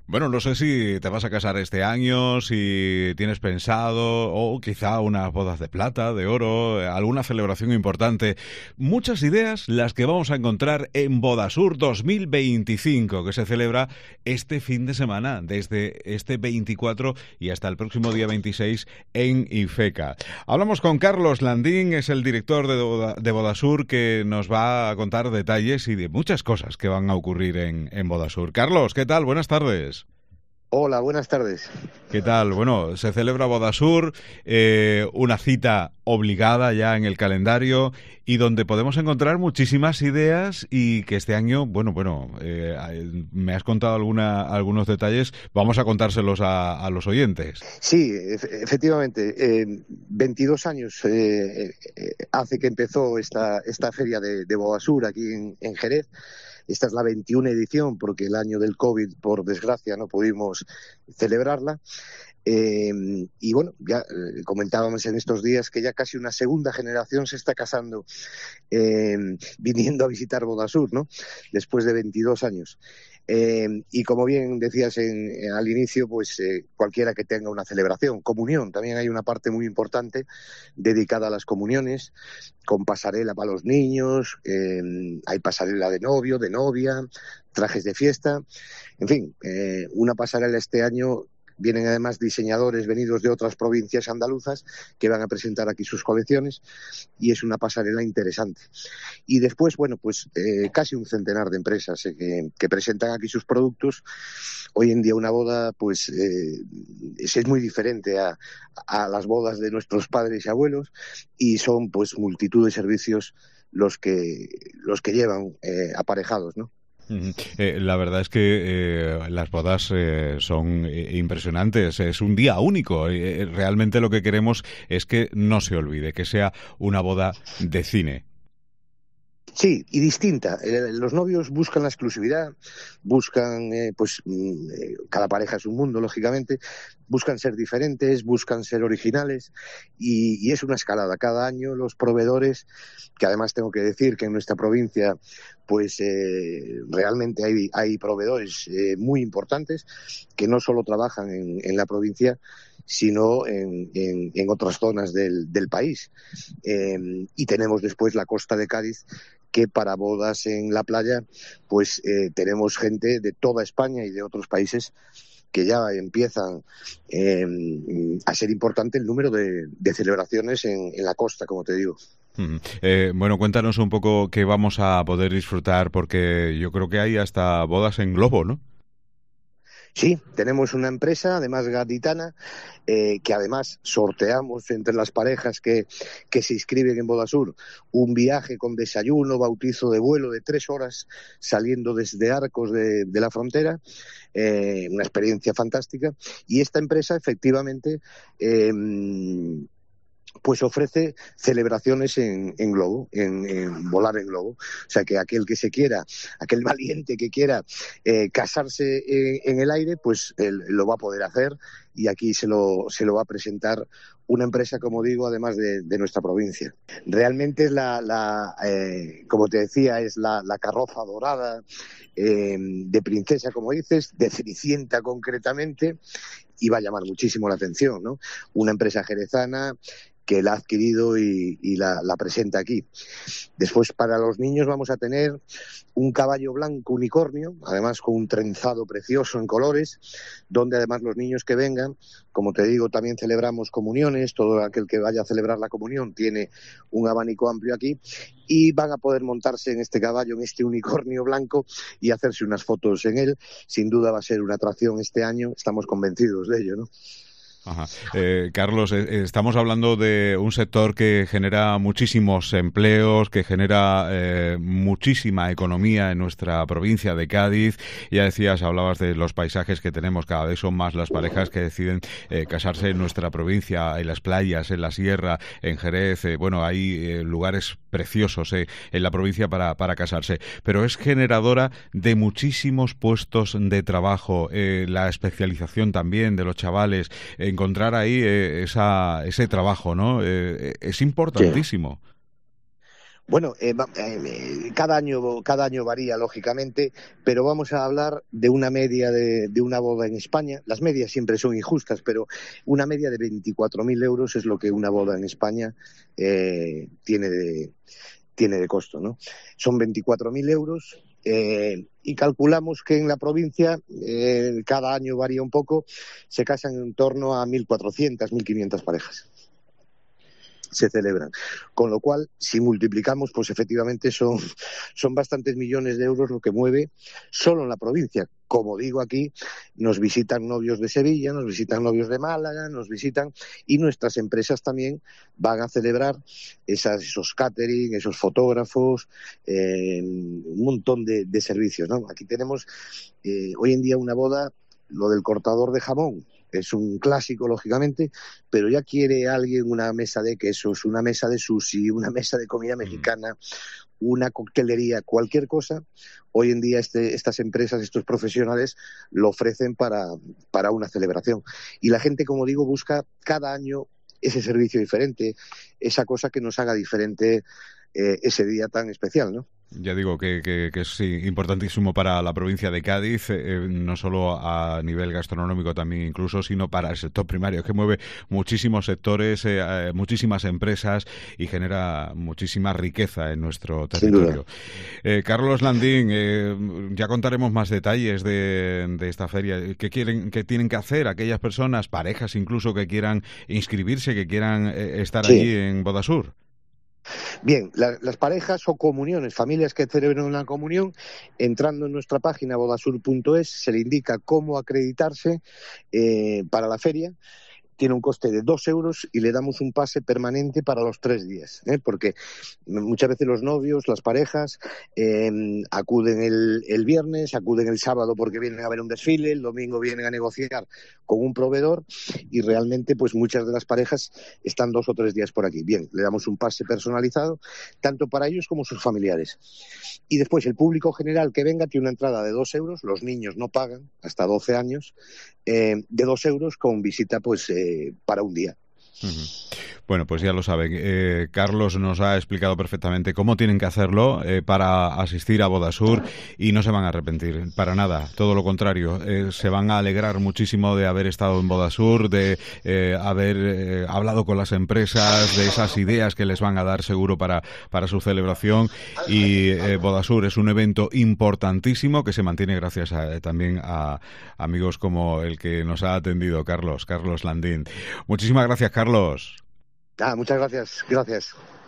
Bueno, no sé si te vas a casar este año, si tienes pensado, o quizá unas bodas de plata, de oro, alguna celebración importante. Muchas ideas las que vamos a encontrar en Bodasur 2025, que se celebra este fin de semana, desde este 24 y hasta el próximo día 26 en Ifeca. Hablamos con Carlos Landín, es el director de Bodasur, que nos va a contar detalles y de muchas cosas que van a ocurrir en Bodasur. Carlos, ¿qué tal? Buenas tardes. Hola, buenas tardes. ¿Qué tal? Bueno, se celebra Bodasur, una cita obligada ya en el calendario y donde podemos encontrar muchísimas ideas y que este año, me has contado algunos detalles, vamos a contárselos a los oyentes. Sí, efectivamente, 22 años hace que empezó esta feria de Bodasur aquí en Jerez. Esta es la 21 edición porque el año del COVID, por desgracia, no pudimos celebrarla. Y bueno, ya comentábamos en estos días que ya casi una segunda generación se está casando viniendo a visitar Bodasur, ¿no? Después de 22 años. Y como bien decías al inicio, pues cualquiera que tenga una celebración, comunión, también hay una parte muy importante dedicada a las comuniones, con pasarela para los niños, hay pasarela de novio, de novia, trajes de fiesta, en fin, una pasarela este año. Vienen además diseñadores venidos de otras provincias andaluzas que van a presentar aquí sus colecciones y es una pasarela interesante. Y después, bueno, pues casi un centenar de empresas que presentan aquí sus productos. Hoy en día una boda pues es muy diferente a las bodas de nuestros padres y abuelos y son pues multitud de servicios los que llevan aparejados, ¿no? La verdad es que las bodas son impresionantes, es un día único. Realmente lo que queremos es que no se olvide, que sea una boda de cine. Sí, y distinta. Los novios buscan la exclusividad, buscan, cada pareja es un mundo, lógicamente, buscan ser diferentes, buscan ser originales y es una escalada. Cada año los proveedores, que además tengo que decir que en nuestra provincia, pues realmente hay proveedores muy importantes que no solo trabajan en la provincia, sino en otras zonas del país. Y tenemos después la costa de Cádiz, que para bodas en la playa, pues tenemos gente de toda España y de otros países que ya empiezan a ser importante el número de celebraciones en la costa, como te digo. Bueno, cuéntanos un poco qué vamos a poder disfrutar, porque yo creo que hay hasta bodas en globo, ¿no? Sí, tenemos una empresa, además gaditana, que además sorteamos entre las parejas que se inscriben en Bodasur un viaje con desayuno, bautizo de vuelo de 3 horas saliendo desde Arcos de la frontera, una experiencia fantástica. Y esta empresa efectivamente pues ofrece celebraciones en globo, en volar en globo. O sea que aquel valiente que quiera casarse en el aire, pues él lo va a poder hacer y aquí se lo va a presentar una empresa, como digo, además de nuestra provincia. Realmente es como te decía, es la carroza dorada de princesa, como dices, de Cenicienta concretamente, y va a llamar muchísimo la atención, ¿no? Una empresa jerezana que la ha adquirido y la presenta aquí. Después, para los niños vamos a tener un caballo blanco unicornio, además con un trenzado precioso en colores, donde además los niños que vengan, como te digo, también celebramos comuniones, todo aquel que vaya a celebrar la comunión tiene un abanico amplio aquí, y van a poder montarse en este caballo, en este unicornio blanco, y hacerse unas fotos en él. Sin duda va a ser una atracción este año, estamos convencidos de ello, ¿no? Ajá. Carlos, estamos hablando de un sector que genera muchísimos empleos, que genera muchísima economía en nuestra provincia de Cádiz. Ya decías, hablabas de los paisajes que tenemos, cada vez son más las parejas que deciden casarse en nuestra provincia, en las playas, en la sierra, en Jerez. Hay lugares preciosos en la provincia para casarse, pero es generadora de muchísimos puestos de trabajo, la especialización también de los chavales, encontrar ahí ese trabajo, ¿no? Es importantísimo. Sí. Bueno, cada año varía, lógicamente, pero vamos a hablar de una media de una boda en España. Las medias siempre son injustas, pero una media de 24.000 euros es lo que una boda en España tiene de costo, ¿no? Son 24.000 euros y calculamos que en la provincia, cada año varía un poco, se casan en torno a 1.400, 1.500 parejas. Se celebran. Con lo cual, si multiplicamos, pues efectivamente son bastantes millones de euros lo que mueve solo en la provincia. Como digo aquí, nos visitan novios de Sevilla, nos visitan novios de Málaga, nos visitan, y nuestras empresas también van a celebrar esos catering, esos fotógrafos, un montón de servicios, ¿no? Aquí tenemos hoy en día una boda, lo del cortador de jamón. Es un clásico, lógicamente, pero ya quiere alguien una mesa de quesos, una mesa de sushi, una mesa de comida mexicana, una coctelería, cualquier cosa. Hoy en día estas empresas, estos profesionales, lo ofrecen para una celebración. Y la gente, como digo, busca cada año ese servicio diferente, esa cosa que nos haga diferente ese día tan especial, ¿no? Ya digo que es importantísimo para la provincia de Cádiz, no solo a nivel gastronómico también incluso, sino para el sector primario, que mueve muchísimos sectores, muchísimas empresas y genera muchísima riqueza en nuestro territorio. Carlos Landín, ya contaremos más detalles de esta feria. ¿Qué tienen que hacer aquellas personas, parejas incluso, que quieran inscribirse, que quieran estar allí en Bodasur? Bien, las parejas o comuniones, familias que celebren una comunión, entrando en nuestra página bodasur.es, se le indica cómo acreditarse para la feria. Tiene un coste de 2 euros y le damos un pase permanente para los 3 días, porque muchas veces los novios, las parejas, acuden el viernes, acuden el sábado porque vienen a ver un desfile, el domingo vienen a negociar con un proveedor y realmente pues muchas de las parejas están 2 o 3 días por aquí. Bien, le damos un pase personalizado, tanto para ellos como sus familiares. Y después el público general que venga tiene una entrada de 2 euros, los niños no pagan, hasta 12 años, de 2 euros con visita pues para un día. Bueno, pues ya lo saben. Carlos nos ha explicado perfectamente cómo tienen que hacerlo para asistir a Bodasur y no se van a arrepentir, para nada, todo lo contrario. Se van a alegrar muchísimo de haber estado en Bodasur, de haber hablado con las empresas, de esas ideas que les van a dar seguro para su celebración. Y Bodasur es un evento importantísimo que se mantiene gracias también a amigos como el que nos ha atendido, Carlos Landín. Muchísimas gracias, Carlos. Muchas gracias.